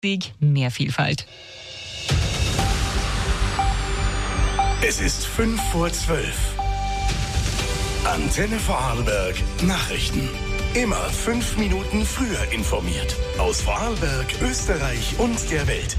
mehr Vielfalt. Es ist 5:05. Antenne Vorarlberg Nachrichten. Immer 5 Minuten früher informiert. Aus Vorarlberg, Österreich und der Welt.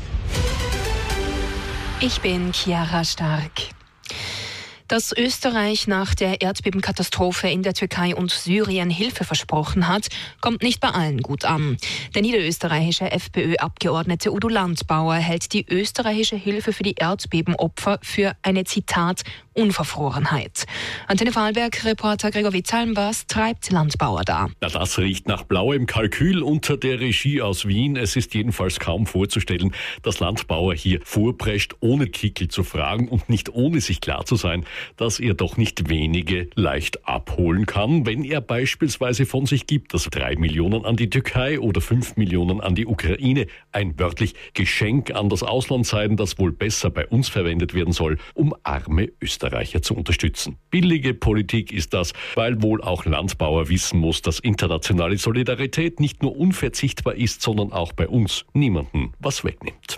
Ich bin Chiara Stark. Dass Österreich nach der Erdbebenkatastrophe in der Türkei und Syrien Hilfe versprochen hat, kommt nicht bei allen gut an. Der niederösterreichische FPÖ-Abgeordnete Udo Landbauer hält die österreichische Hilfe für die Erdbebenopfer für eine, Zitat, Unverfrorenheit. Antenne Vorarlberg-Reporter Gregor Witzalm, was treibt Landbauer da? Na, das riecht nach blauem Kalkül unter der Regie aus Wien. Es ist jedenfalls kaum vorzustellen, dass Landbauer hier vorprescht, ohne Kickel zu fragen und nicht ohne sich klar zu sein, dass er doch nicht wenige leicht abholen kann, wenn er beispielsweise von sich gibt, dass 3 Millionen an die Türkei oder 5 Millionen an die Ukraine ein wörtlich Geschenk an das Ausland seien, das wohl besser bei uns verwendet werden soll, um arme Österreicher zu unterstützen. Billige Politik ist das, weil wohl auch Landbauer wissen muss, dass internationale Solidarität nicht nur unverzichtbar ist, sondern auch bei uns niemanden was wegnimmt.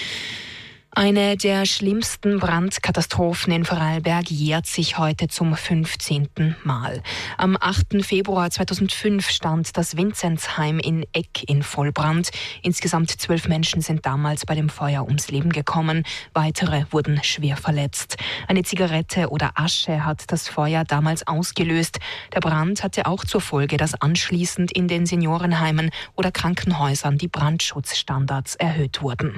Eine der schlimmsten Brandkatastrophen in Vorarlberg jährt sich heute zum 15. Mal. Am 8. Februar 2005 stand das Vinzenzheim in Egg in Vollbrand. Insgesamt 12 Menschen sind damals bei dem Feuer ums Leben gekommen. Weitere wurden schwer verletzt. Eine Zigarette oder Asche hat das Feuer damals ausgelöst. Der Brand hatte auch zur Folge, dass anschließend in den Seniorenheimen oder Krankenhäusern die Brandschutzstandards erhöht wurden.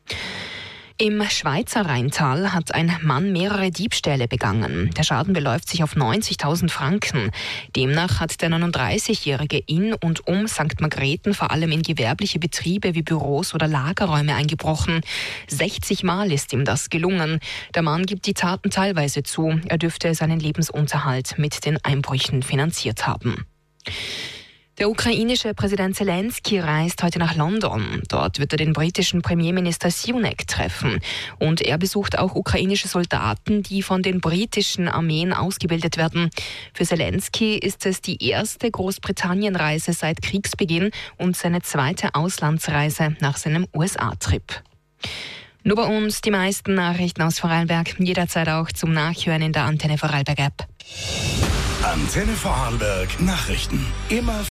Im Schweizer Rheintal hat ein Mann mehrere Diebstähle begangen. Der Schaden beläuft sich auf 90.000 Franken. Demnach hat der 39-Jährige in und um St. Margrethen vor allem in gewerbliche Betriebe wie Büros oder Lagerräume eingebrochen. 60 Mal ist ihm das gelungen. Der Mann gibt die Taten teilweise zu. Er dürfte seinen Lebensunterhalt mit den Einbrüchen finanziert haben. Der ukrainische Präsident Zelensky reist heute nach London. Dort wird er den britischen Premierminister Sunak treffen. Und er besucht auch ukrainische Soldaten, die von den britischen Armeen ausgebildet werden. Für Zelensky ist es die erste Großbritannien-Reise seit Kriegsbeginn und seine zweite Auslandsreise nach seinem USA-Trip. Nur bei uns die meisten Nachrichten aus Vorarlberg, jederzeit auch zum Nachhören in der Antenne Vorarlberg App. Antenne Vorarlberg Nachrichten. Immer